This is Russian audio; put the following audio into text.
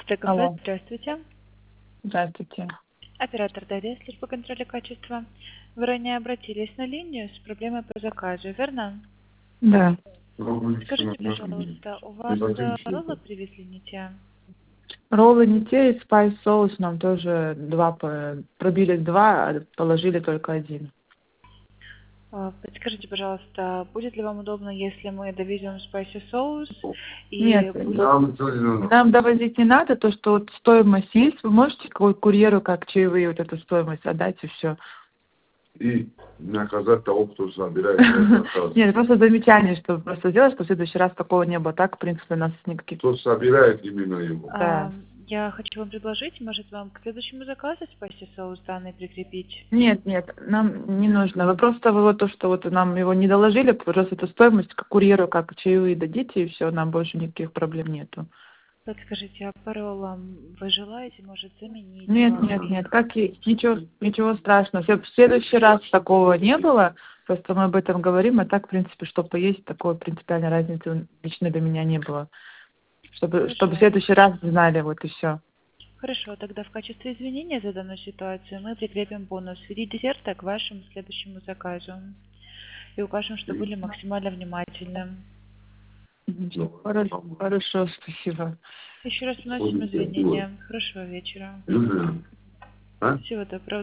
Алло, Кафе, здравствуйте. здравствуйте. Оператор Дарья, служба контроля качества. Вы ранее обратились на линию с проблемой по заказу, верно? Да. Скажите, пожалуйста, у вас роллы привезли не те? Роллы не те, и спайс соус нам тоже пробили два, а положили только один. Подскажите, пожалуйста, будет ли вам удобно, если мы довезем спайси соус и Нет, будет... нам довозить не надо, то, что вот стоимость есть, вы можете курьеру как чаевые вот эту стоимость отдать и все. И наказать того, кто собирает заказ. Нет, просто замечание, чтобы просто сделать, что в следующий раз такого не было. Так, в принципе, у нас никаких... Кто собирает именно его. Да. Я хочу вам предложить, может, вам к следующему заказу спайси соус данный прикрепить? Нет, нам не нужно. Вы просто вот то, что вот нам его не доложили, просто эту стоимость как курьеру, как чаевые дадите, и все, нам больше никаких проблем нету. Подскажите, а по роллам вы желаете, может, заменить Нет, вам нет, их? нет, как есть, ничего страшного. В следующий раз такого не было, просто мы об этом говорим, а так, в принципе, что поесть, такой принципиальной разницы лично для меня не было. Чтобы в Хорошо. следующий раз знали, вот и все. Хорошо, тогда в качестве извинения за данную ситуацию мы прикрепим бонус в виде десерта к вашему следующему заказу. И укажем, что были максимально внимательны. Хорошо, спасибо. Еще раз приносим извинения. Хорошего вечера. А? Всего доброго.